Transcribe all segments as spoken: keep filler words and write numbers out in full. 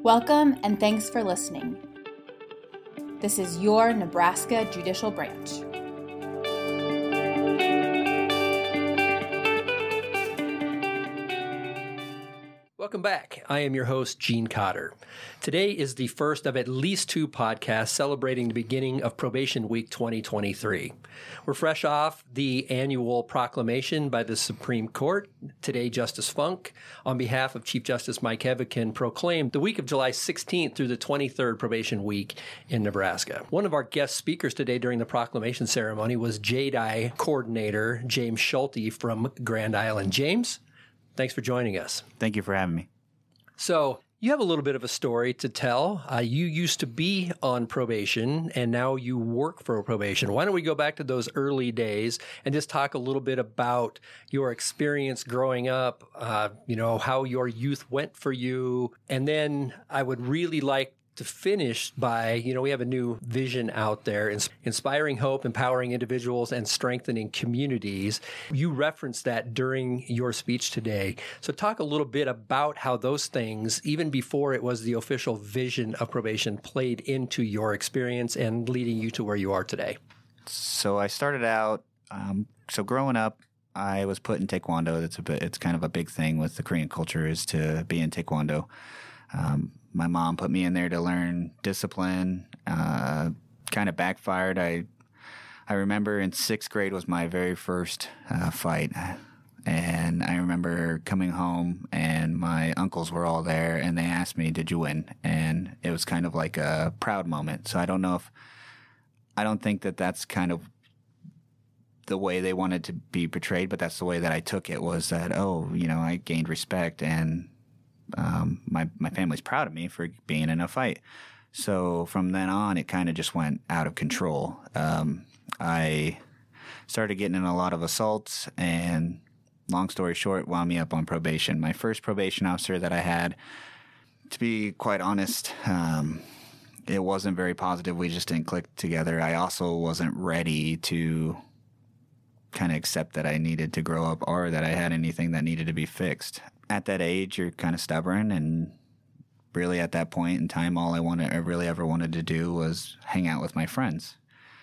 Welcome and thanks for listening. This is your Nebraska Judicial Branch. Welcome back. I am your host, Gene Cotter. Today is the first of at least two podcasts celebrating the beginning of Probation Week twenty twenty-three. We're fresh off the annual proclamation by the Supreme Court. Today, Justice Funk, on behalf of Chief Justice Mike Heavican, proclaimed the week of July sixteenth through the twenty-third Probation Week in Nebraska. One of our guest speakers today during the proclamation ceremony was J D I coordinator James Schulte from Grand Island. James, thanks for joining us. Thank you for having me. So you have a little bit of a story to tell. Uh, you used to be on probation, and now you work for probation. Why don't we go back to those early days and just talk a little bit about your experience growing up, uh, you know, how your youth went for you. And then I would really like to finish by, you know, we have a new vision out there, ins- inspiring hope, empowering individuals, and strengthening communities. You referenced that during your speech today. So talk a little bit about how those things, even before it was the official vision of probation, played into your experience and leading you to where you are today. So I started out, um, so growing up, I was put in Taekwondo. That's a bit, it's kind of a big thing with the Korean culture is to be in Taekwondo. Um, My mom put me in there to learn discipline, uh, kind of backfired. I I remember in sixth grade was my very first uh, fight. And I remember coming home and my uncles were all there and they asked me, did you win? And it was kind of like a proud moment. So I don't know if, I don't think that that's kind of the way they wanted to be portrayed, but that's the way that I took it was that, oh, you know, I gained respect and Um, my, my family's proud of me for being in a fight. So from then on, it kind of just went out of control. Um, I started getting in a lot of assaults and long story short, wound me up on probation. My first probation officer that I had, to be quite honest, um, it wasn't very positive. We just didn't click together. I also wasn't ready to kind of accept that I needed to grow up or that I had anything that needed to be fixed. At that age, you're kind of stubborn, and really at that point in time, all I wanted, I really ever wanted to do was hang out with my friends.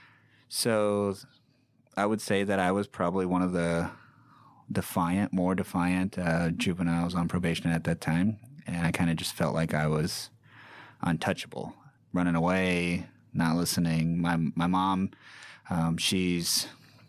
So I would say that I was probably one of the defiant, more defiant uh, juveniles on probation at that time, and I kind of just felt like I was untouchable, running away, not listening. My my mom, um, she's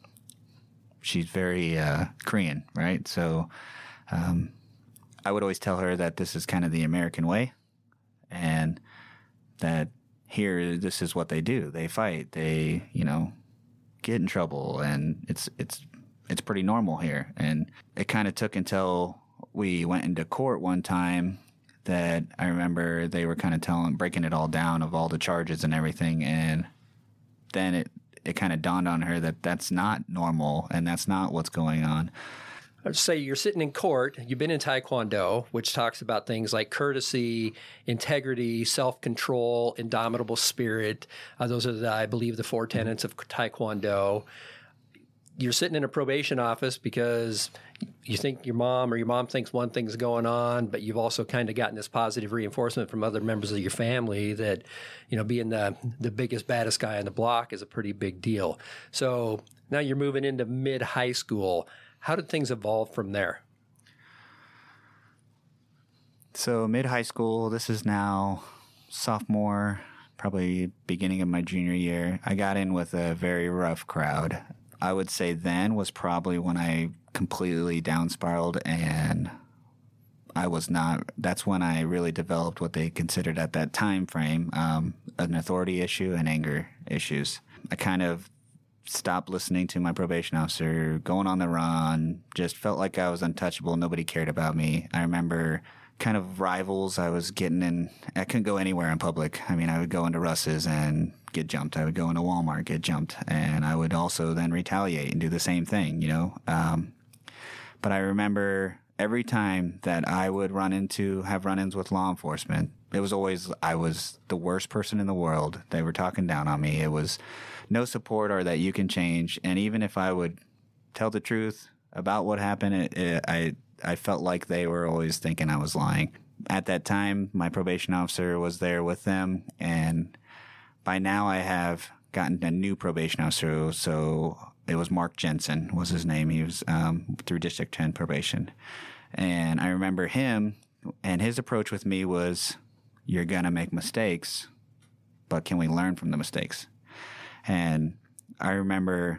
she's very uh, Korean, right? So. Um, I would always tell her that this is kind of the American way and that here, this is what they do. They fight, they, you know, get in trouble and it's, it's, it's pretty normal here. And it kind of took until we went into court one time that I remember they were kind of telling, breaking it all down of all the charges and everything. And then it, it kind of dawned on her that that's not normal and that's not what's going on. I'd say you're sitting in court, you've been in Taekwondo, which talks about things like courtesy, integrity, self-control, indomitable spirit. Uh, those are, the, I believe, the four tenets of Taekwondo. You're sitting in a probation office because you think your mom or your mom thinks one thing's going on, but you've also kind of gotten this positive reinforcement from other members of your family that, you know, being the, the biggest, baddest guy on the block is a pretty big deal. So now you're moving into mid-high school. How did things evolve from there? So mid-high school, this is now sophomore, probably beginning of my junior year. I got in with a very rough crowd. I would say then was probably when I completely down spiraled and I was not, that's when I really developed what they considered at that time frame, um, an authority issue and anger issues. I kind of stopped listening to my probation officer, going on the run, just felt like I was untouchable. Nobody cared about me. I remember kind of rivals I was getting in. I couldn't go anywhere in public. I mean, I would go into Russ's and get jumped. I would go into Walmart, get jumped. And I would also then retaliate and do the same thing, you know. Um, but I remember every time that I would run into, have run-ins with law enforcement, it was always, I was the worst person in the world. They were talking down on me. It was no support or that you can change. And even if I would tell the truth about what happened, it, it, I I felt like they were always thinking I was lying. at that time, my probation officer was there with them, and by now I have gotten a new probation officer. So it was Mark Jensen was his name. He was um, through District ten probation. And I remember him, and his approach with me was, you're going to make mistakes, but can we learn from the mistakes? And I remember,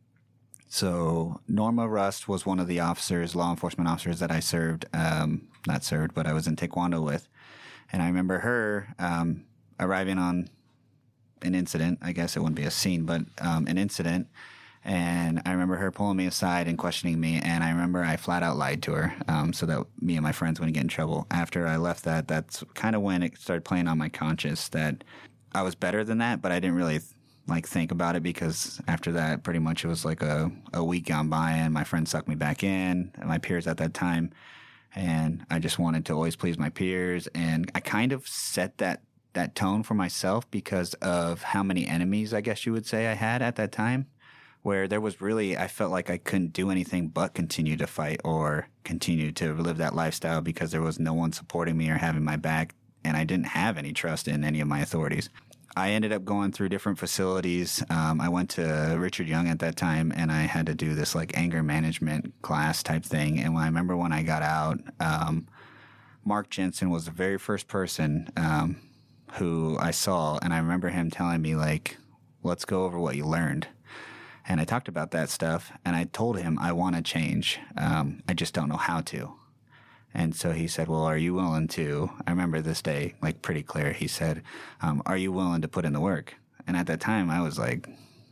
so Norma Rust was one of the officers, law enforcement officers that I served, um, not served, but I was in Taekwondo with. And I remember her um, arriving on an incident. I guess it wouldn't be a scene, but um, an incident. And I remember her pulling me aside and questioning me. And I remember I flat out lied to her um, so that me and my friends wouldn't get in trouble. After I left that, that's kind of when it started playing on my conscience that I was better than that, but I didn't really like think about it, because after that, pretty much it was like a, a week gone by and my friends sucked me back in, and my peers at that time. And I just wanted to always please my peers. And I kind of set that, that tone for myself because of how many enemies, I guess you would say, I had at that time. Where there was really, I felt like I couldn't do anything but continue to fight or continue to live that lifestyle because there was no one supporting me or having my back, and I didn't have any trust in any of my authorities. I ended up going through different facilities. Um, I went to Richard Young at that time, and I had to do this like anger management class type thing. And when I remember when I got out, um, Mark Jensen was the very first person um, who I saw, and I remember him telling me like, let's go over what you learned. And I talked about that stuff, and I told him I want to change. Um, I just don't know how to. And so he said, well, are you willing to? I remember this day, like, pretty clear. He said, um, are you willing to put in the work? And at that time, I was, like,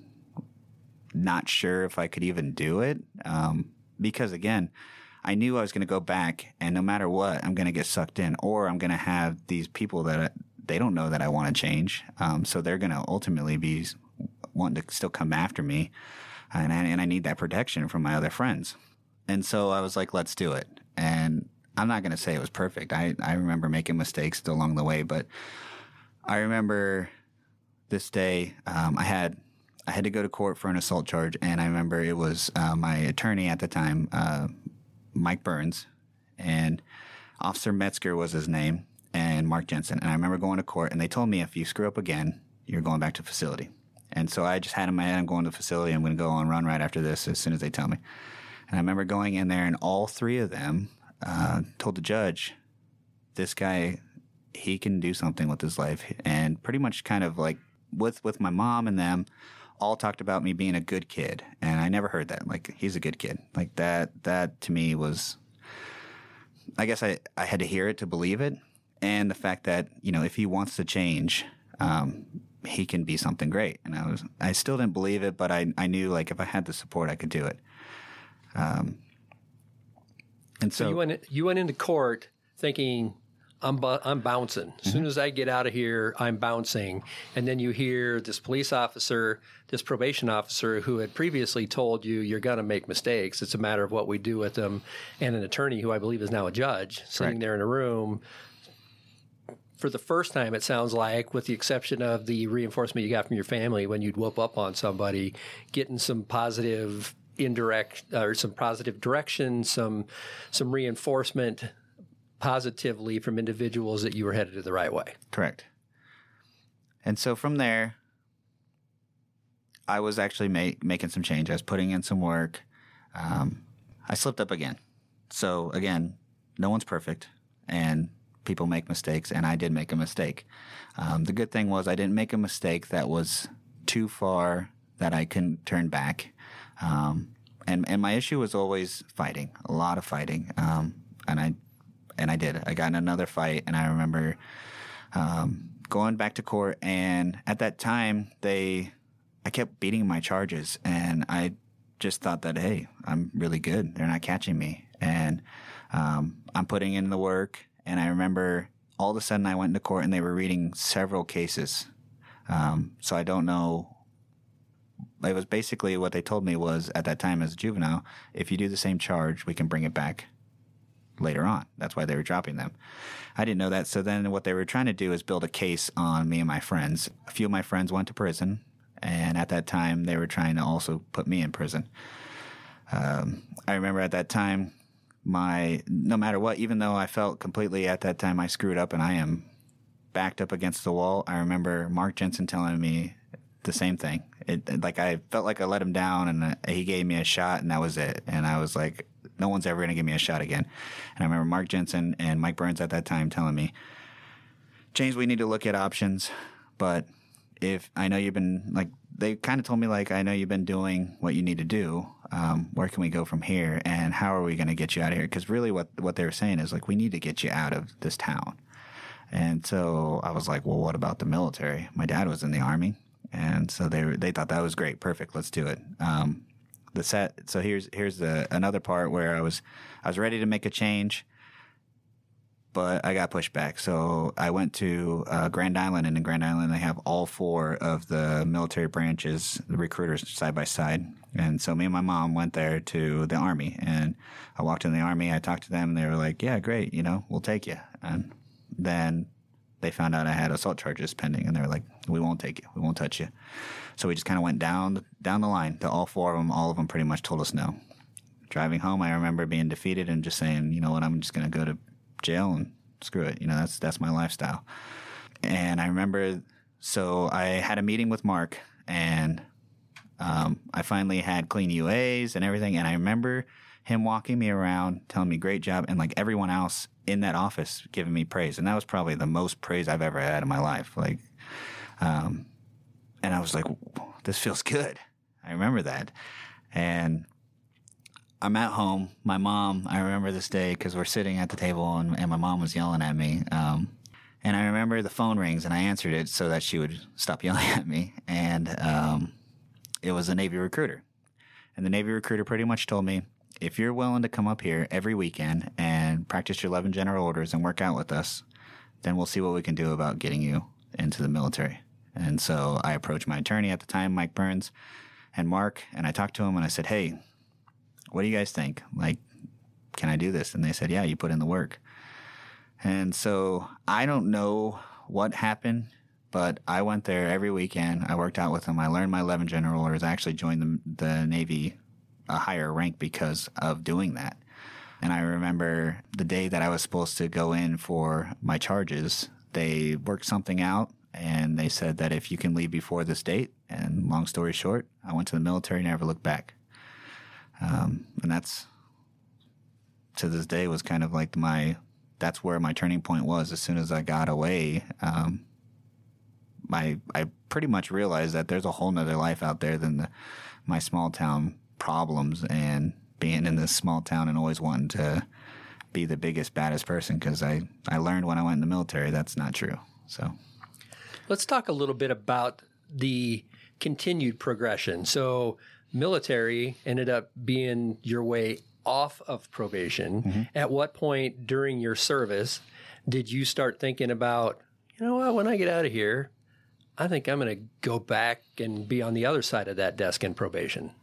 not sure if I could even do it. Um, because, again, I knew I was going to go back, and no matter what, I'm going to get sucked in. Or I'm going to have these people that I, they don't know that I want to change. Um, so they're going to ultimately be wanting to still come after me, and I, and I need that protection from my other friends. And so I was like, let's do it. And I'm not going to say it was perfect. I, I remember making mistakes along the way, but I remember this day um, I had I had to go to court for an assault charge, and I remember it was uh, my attorney at the time, uh, Mike Burns, and Officer Metzger was his name, and Mark Jensen. And I remember going to court, and they told me if you screw up again, you're going back to facility. And so I just had in my head, I'm going to the facility. I'm going to go on run right after this as soon as they tell me. And I remember going in there, and all three of them uh, told the judge, this guy, he can do something with his life. And pretty much kind of like with, with my mom and them, all talked about me being a good kid. And I never heard that. Like, he's a good kid. Like that, that to me was, I guess I, I had to hear it to believe it. And the fact that, you know, if he wants to change, um, he can be something great. And I was, I still didn't believe it, but I, I knew like if I had the support, I could do it. Um, and so, so you went, you went into court thinking I'm, bu- I'm bouncing. As mm-hmm. soon as I get out of here, I'm bouncing. And then you hear this police officer, this probation officer who had previously told you you're going to make mistakes. It's a matter of what we do with them. And an attorney who I believe is now a judge sitting Correct. There in a room. For the first time, it sounds like, with the exception of the reinforcement you got from your family when you'd whoop up on somebody, getting some positive indirect or some positive direction, some some reinforcement positively from individuals that you were headed to the right way. Correct. And so from there, I was actually make, making some change. I was putting in some work. Um, I slipped up again. So again, no one's perfect, and people make mistakes, and I did make a mistake. Um, the good thing was I didn't make a mistake that was too far that I couldn't turn back. Um, and, and my issue was always fighting, a lot of fighting. Um, and I and I did. I got in another fight, and I remember um, going back to court, and at that time, they I kept beating my charges, and I just thought that, hey, I'm really good. They're not catching me. And um, I'm putting in the work. And I remember all of a sudden I went into court and they were reading several cases. Um, so I don't know. It was basically what they told me was at that time as a juvenile, if you do the same charge, we can bring it back later on. That's why they were dropping them. I didn't know that. So then what they were trying to do is build a case on me and my friends. A few of my friends went to prison. And at that time, they were trying to also put me in prison. Um, I remember at that time, my no matter what, even though I felt completely at that time I screwed up and I am backed up against the wall, I remember Mark Jensen telling me the same thing. It, like I felt like I let him down, and he gave me a shot, and that was it. And I was like, no one's ever going to give me a shot again. And I remember Mark Jensen and Mike Burns at that time telling me, James, we need to look at options, but if I know you've been like, they kind of told me like, I know you've been doing what you need to do. Um, where can we go from here? And how are we going to get you out of here? Because really what, what they were saying is like, we need to get you out of this town. And so I was like, well, what about the military? My dad was in the Army. And so they were, they thought that was great. Perfect. Let's do it. Um, the set. So here's, here's the, another part where I was, I was ready to make a change, but I got pushed back. So I went to uh, Grand Island, and in Grand Island, they have all four of the military branches, the recruiters side by side. And so me and my mom went there to the Army, and I walked in the Army. I talked to them, and they were like, yeah, great. You know, we'll take you. And then they found out I had assault charges pending, and they were like, we won't take you. We won't touch you. So we just kind of went down, down the line to all four of them. All of them pretty much told us no. Driving home, I remember being defeated and just saying, you know what, I'm just going to go to jail and screw it. You know, that's, that's my lifestyle. And I remember, so I had a meeting with Mark, and um, I finally had clean U As and everything. And I remember him walking me around, telling me great job, and like everyone else in that office giving me praise. And that was probably the most praise I've ever had in my life. Like, um, and I was like, this feels good. I remember that. And I'm at home. My mom, I remember this day because we're sitting at the table, and, and my mom was yelling at me. Um, and I remember the phone rings, and I answered it so that she would stop yelling at me. And um, it was a Navy recruiter. And the Navy recruiter pretty much told me, if you're willing to come up here every weekend and practice your eleven general orders and work out with us, then we'll see what we can do about getting you into the military. And so I approached my attorney at the time, Mike Burns, and Mark, and I talked to him, and I said, hey, what do you guys think? Like, can I do this? And they said, yeah, you put in the work. And so I don't know what happened, but I went there every weekend. I worked out with them. I learned my eleven general orders. I actually joined the, the Navy a higher rank because of doing that. And I remember the day that I was supposed to go in for my charges, they worked something out, and they said that if you can leave before this date, and long story short, I went to the military, never looked back. Um, and that's, to this day, was kind of like my, that's where my turning point was. As soon as I got away, um, I, I pretty much realized that there's a whole nother life out there than the, my small town problems and being in this small town and always wanting to be the biggest, baddest person, because I, I learned when I went in the military that's not true. So let's talk a little bit about the continued progression. So military ended up being your way off of probation. Mm-hmm. At what point during your service did you start thinking about, you know what, when I get out of here, I think I'm going to go back and be on the other side of that desk in probation?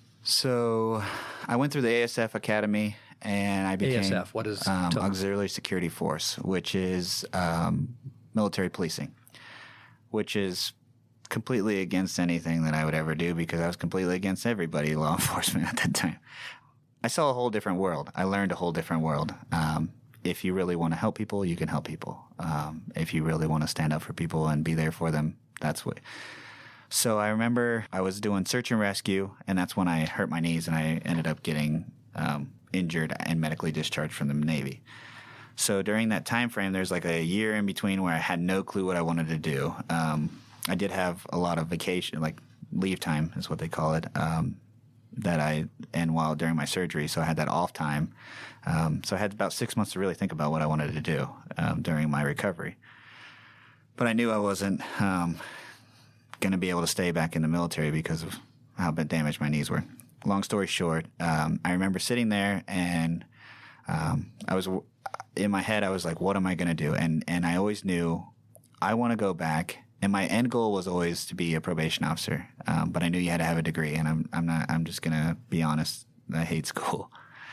So I went through the A S F Academy, and I became A S F, what is um, Auxiliary Security Force, which is um, military policing, which is completely against anything that I would ever do, because I was completely against everybody, law enforcement at that time. I saw a whole different world. I learned a whole different world. Um, if you really want to help people, you can help people. Um, if you really want to stand up for people and be there for them, that's what. So I remember I was doing search and rescue, and that's when I hurt my knees, and I ended up getting um, injured and medically discharged from the Navy. So during that time frame, there's like a year in between where I had no clue what I wanted to do. Um, I did have a lot of vacation, like leave time is what they call it, um, that I, and while during my surgery, so I had that off time. Um, so I had about six months to really think about what I wanted to do um, during my recovery. But I knew I wasn't um, going to be able to stay back in the military because of how damaged my knees were. Long story short, um, I remember sitting there, and um, I was in my head, I was like, what am I going to do? And, and I always knew I want to go back. And my end goal was always to be a probation officer, um, but I knew you had to have a degree. And I'm I'm not. I'm just gonna be honest. I hate school.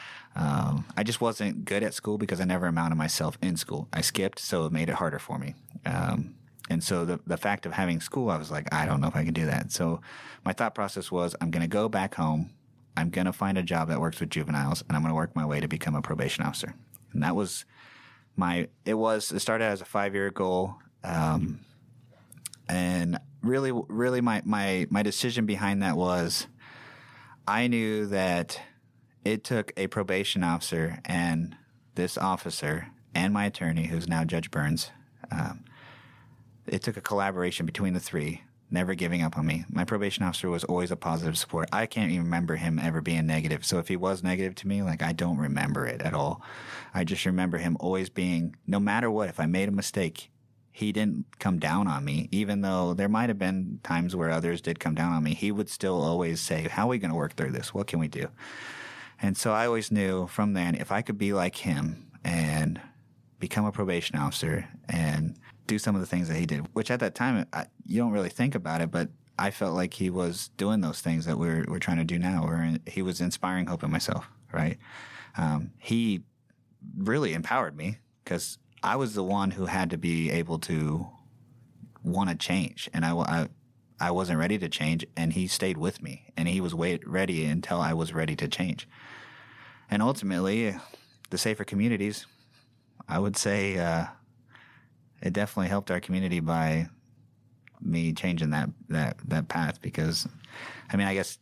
Um, I just wasn't good at school because I never amounted myself in school. I skipped, so it made it harder for me. Um, and so the the fact of having school, I was like, I don't know if I can do that. So my thought process was, I'm gonna go back home. I'm going to find a job that works with juveniles, and I'm going to work my way to become a probation officer. And that was my, it was, it started as a five-year goal. Um, and really, really my, my, my decision behind that was I knew that it took a probation officer and this officer and my attorney, who's now Judge Burns, um, it took a collaboration between the three, never giving up on me. My probation officer was always a positive support. I can't even remember him ever being negative. So if he was negative to me, like I don't remember it at all. I just remember him always being, no matter what, if I made a mistake, he didn't come down on me, even though there might have been times where others did come down on me. He would still always say, how are we going to work through this? What can we do? And so I always knew from then, if I could be like him and become a probation officer and do some of the things that he did, which at that time, I, you don't really think about it, but I felt like he was doing those things that we're we're trying to do now. We're, he was inspiring hope in myself, right? Um, he really empowered me because I was the one who had to be able to want to change, and I, I, I wasn't ready to change, and he stayed with me, and he was wait, ready until I was ready to change. And ultimately, the Safer Communities, I would say uh, it definitely helped our community by me changing that, that, that path because, I mean, I guess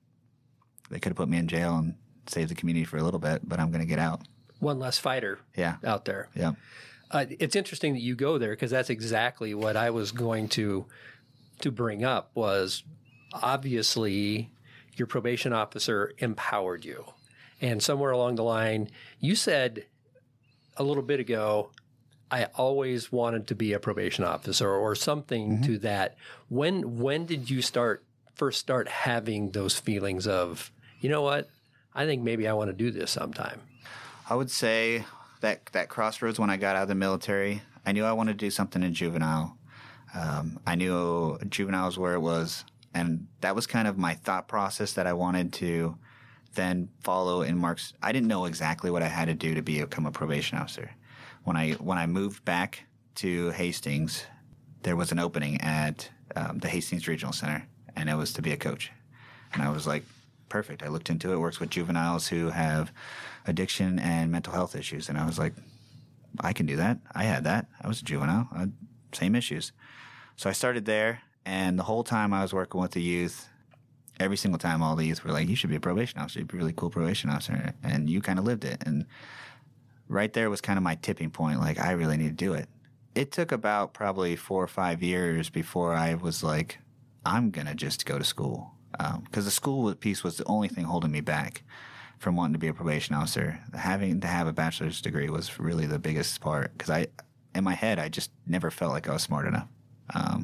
they could have put me in jail and saved the community for a little bit, but I'm going to get out. One less fighter yeah. out there. Yeah. Uh, it's interesting that you go there because that's exactly what I was going to to bring up was obviously your probation officer empowered you. And somewhere along the line, you said a little bit ago, I always wanted to be a probation officer or something mm-hmm. to that. When when did you start first start having those feelings of, you know what, I think maybe I want to do this sometime? I would say that that crossroads when I got out of the military, I knew I wanted to do something in juvenile. Um, I knew juveniles where it was, and that was kind of my thought process that I wanted to then follow in Mark's. I didn't know exactly what I had to do to become a probation officer. When I when I moved back to Hastings, there was an opening at um, the Hastings Regional Center, and it was to be a coach. And I was like, perfect. I looked into it. It works with juveniles who have addiction and mental health issues. And I was like, I can do that. I had that. I was a juvenile. I had same issues. So I started there, and the whole time I was working with the youth, every single time all the youth were like, you should be a probation officer. You'd be a really cool probation officer. And you kind of lived it. And right there was kind of my tipping point. Like, I really need to do it. It took about probably four or five years before I was like, I'm going to just go to school. Because um, the school piece was the only thing holding me back from wanting to be a probation officer. Having to have a bachelor's degree was really the biggest part. Because I, in my head, I just never felt like I was smart enough. Um,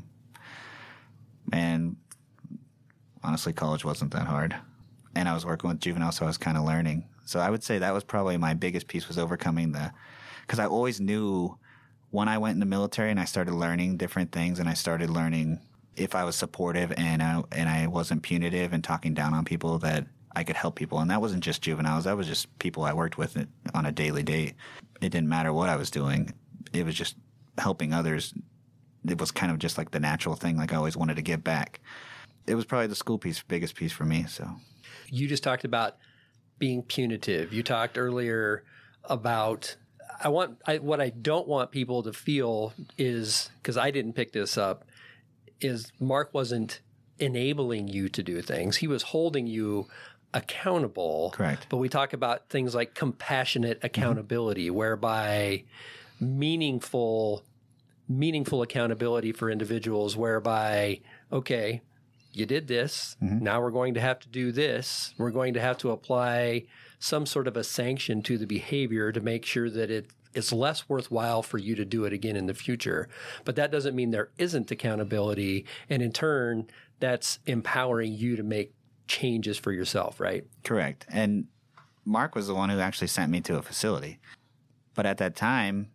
and honestly, college wasn't that hard. And I was working with juveniles, so I was kind of learning. So I would say that was probably my biggest piece, was overcoming the, because I always knew when I went in the military and I started learning different things, and I started learning if I was supportive and I, and I wasn't punitive and talking down on people, that I could help people. And that wasn't just juveniles. That was just people I worked with on a daily day. It didn't matter what I was doing. It was just helping others. It was kind of just like the natural thing. Like I always wanted to give back. It was probably the school piece, biggest piece for me. So you just talked about being punitive. You talked earlier about, I want, I, what I don't want people to feel is, because I didn't pick this up, is Mark wasn't enabling you to do things. He was holding you accountable. Correct. But we talk about things like compassionate accountability, mm-hmm. whereby meaningful, meaningful accountability for individuals, whereby, okay, you did this. Mm-hmm. Now we're going to have to do this. We're going to have to apply some sort of a sanction to the behavior to make sure that it it's less worthwhile for you to do it again in the future. But that doesn't mean there isn't accountability. And in turn, that's empowering you to make changes for yourself, right? Correct. And Mark was the one who actually sent me to a facility. But at that time,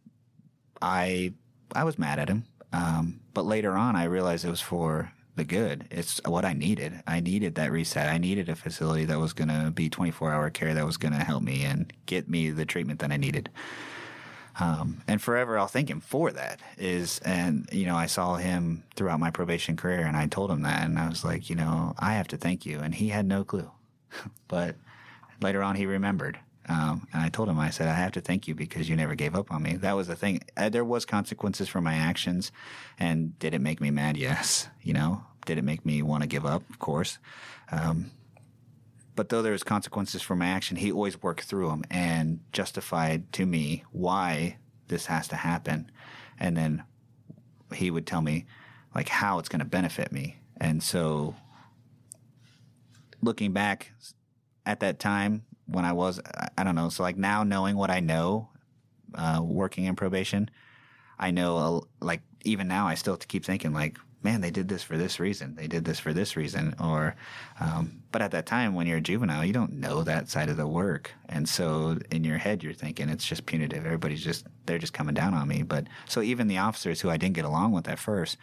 I I was mad at him. Um, but later on, I realized it was for the good. It's what I needed. I needed that reset. I needed a facility that was going to be twenty-four hour care, that was going to help me and get me the treatment that I needed. Um, and forever I'll thank him for that. Is, and, you know, I saw him throughout my probation career, and I told him that, and I was like, you know, I have to thank you. And he had no clue. But later on, he remembered. Um, and I told him, I said, I have to thank you because you never gave up on me. That was the thing. Uh, there was consequences for my actions. And did it make me mad? Yes. You know, did it make me want to give up? Of course. Um, but though there was consequences for my action, he always worked through them and justified to me why this has to happen. And then he would tell me like how it's going to benefit me. And so looking back at that time, when I was, I don't know, so like now knowing what I know, uh, working in probation, I know, uh, like, even now I still keep thinking, like, man, they did this for this reason. They did this for this reason. Or, um, but at that time, when you're a juvenile, you don't know that side of the work. And so in your head, you're thinking it's just punitive. Everybody's just, they're just coming down on me. But so even the officers who I didn't get along with at first,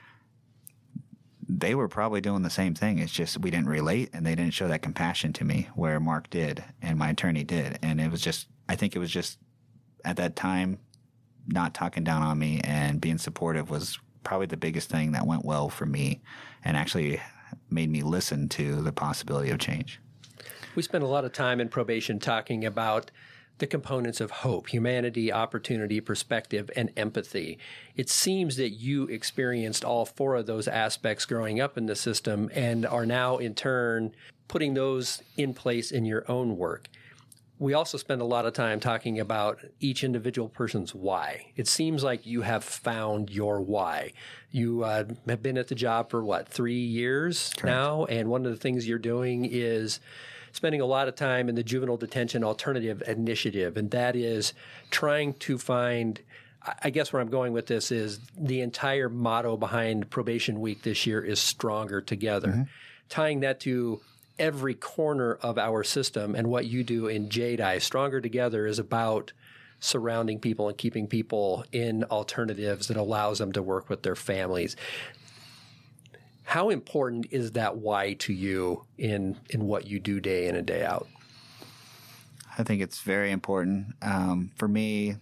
they were probably doing the same thing. It's just we didn't relate and they didn't show that compassion to me where Mark did and my attorney did. And it was just, I think it was just at that time, not talking down on me and being supportive was probably the biggest thing that went well for me and actually made me listen to the possibility of change. We spent a lot of time in probation talking about the components of hope, humanity, opportunity, perspective, and empathy. It seems that you experienced all four of those aspects growing up in the system and are now, in turn, putting those in place in your own work. We also spend a lot of time talking about each individual person's why. It seems like you have found your why. You uh, have been at the job for, what, three years Correct. Now? And one of the things you're doing is spending a lot of time in the Juvenile Detention Alternative Initiative, and that is trying to find, I guess where I'm going with this is the entire motto behind Probation Week this year is Stronger Together. Mm-hmm. Tying that to every corner of our system and what you do in J D I. Stronger Together is about surrounding people and keeping people in alternatives that allows them to work with their families. How important is that why to you in, in what you do day in and day out? I think it's very important. Um, for me,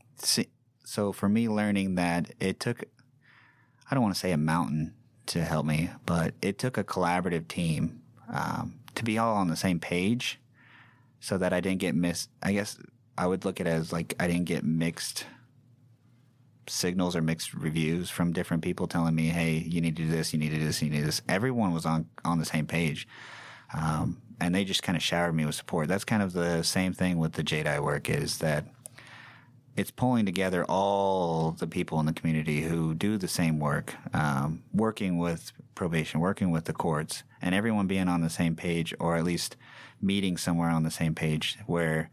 so for me learning that it took, I don't want to say a mountain to help me, but it took a collaborative team um, to be all on the same page so that I didn't get missed. I guess I would look at it as like I didn't get mixed signals or mixed reviews from different people telling me, hey, you need to do this, you need to do this, you need to do this. Everyone was on, on the same page. Um, and they just kind of showered me with support. That's kind of the same thing with the J D I work is that it's pulling together all the people in the community who do the same work, um, working with probation, working with the courts, and everyone being on the same page or at least meeting somewhere on the same page where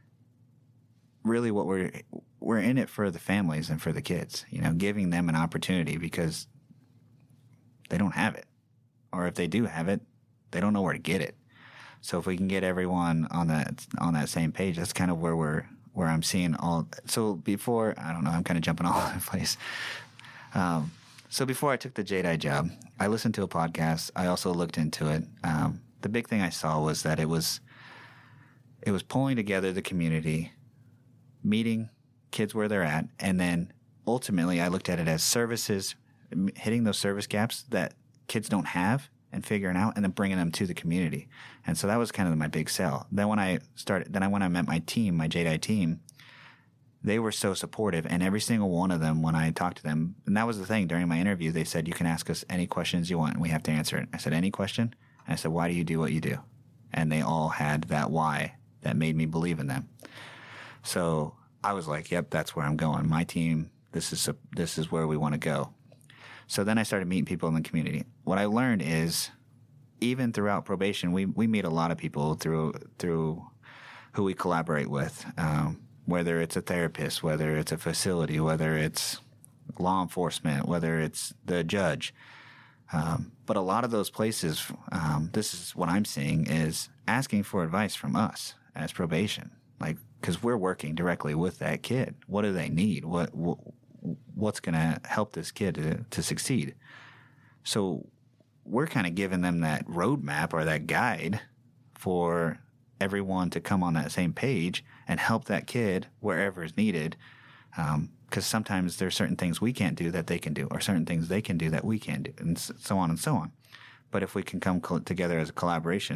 really what we're we're in it for the families and for the kids, you know, giving them an opportunity because they don't have it. Or if they do have it, they don't know where to get it. So if we can get everyone on that on that same page, that's kind of where we're where I'm seeing all. So before, I don't know, I'm kind of jumping all over the place. Um, so before I took the J D I job, I listened to a podcast. I also looked into it. Um, the big thing I saw was that it was it was pulling together the community, meeting kids where they're at, and then ultimately I looked at it as services, hitting those service gaps that kids don't have and figuring out, and then bringing them to the community. And so that was kind of my big sell. Then when I started, then I when I met my team, my J D I team, they were so supportive, and every single one of them, when I talked to them, and that was the thing during my interview, they said, you can ask us any questions you want, and we have to answer it. I said, any question? And I said, why do you do what you do? And they all had that why that made me believe in them. So I was like, yep, that's where I'm going. My team, this is a, this is where we want to go. So then I started meeting people in the community. What I learned is, even throughout probation, we, we meet a lot of people through through who we collaborate with, um, whether it's a therapist, whether it's a facility, whether it's law enforcement, whether it's the judge. Um, but a lot of those places, um, this is what I'm seeing, is asking for advice from us as probation, like, because we're working directly with that kid. What do they need? What, what what's going to help this kid to, to succeed? So we're kind of giving them that roadmap or that guide for everyone to come on that same page and help that kid wherever is needed. Um, because sometimes there's certain things we can't do that they can do, or certain things they can do that we can't do, and so on and so on. But if we can come together as a collaboration,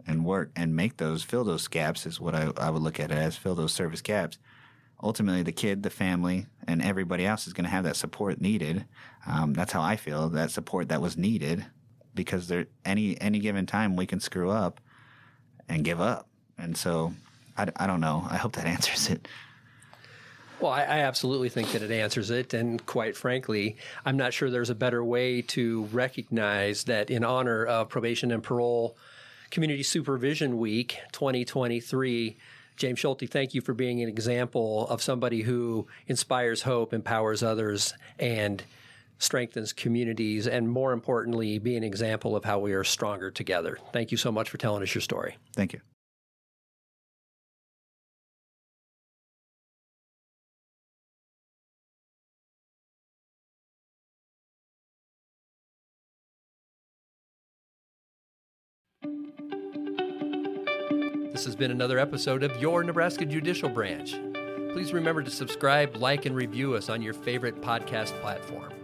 and work and make those, fill those gaps is what I, I would look at it as, fill those service gaps. Ultimately, the kid, the family, and everybody else is going to have that support needed. Um, that's how I feel, that support that was needed, because there any any given time we can screw up and give up. And so I, I don't know. I hope that answers it. Well, I, I absolutely think that it answers it. And quite frankly, I'm not sure there's a better way to recognize that in honor of Probation and Parole Community Supervision Week twenty twenty-three, James Schulte, thank you for being an example of somebody who inspires hope, empowers others, and strengthens communities, and more importantly, be an example of how we are stronger together. Thank you so much for telling us your story. Thank you. This has been another episode of Your Nebraska Judicial Branch. Please remember to subscribe, like, and review us on your favorite podcast platform.